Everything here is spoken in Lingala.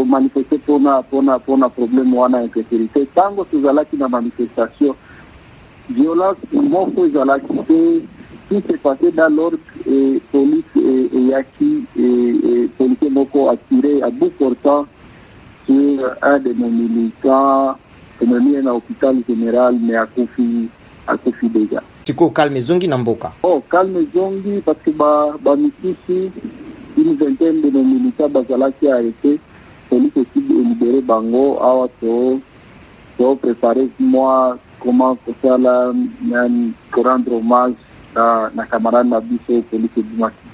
manifeste pona problème wana insécurité. Tango tozalaki na manifestation, violence moko ezalaki te. Tout s'est passé dans l'ordre et police et yaki et police moko a tiré à bout portant sur un de nos militants mis à l'hôpital général, mais à Kofi déjà. Tiko Calme Zongi Namboka. Oh, Calme Zongi, parce que misusi, une vingtaine de nos militants bazala qui a arrêté, police aussi de libérer Bango, awa to préparer moi comment pour faire pour rendre hommage na camarade Nabiso, police du Maki.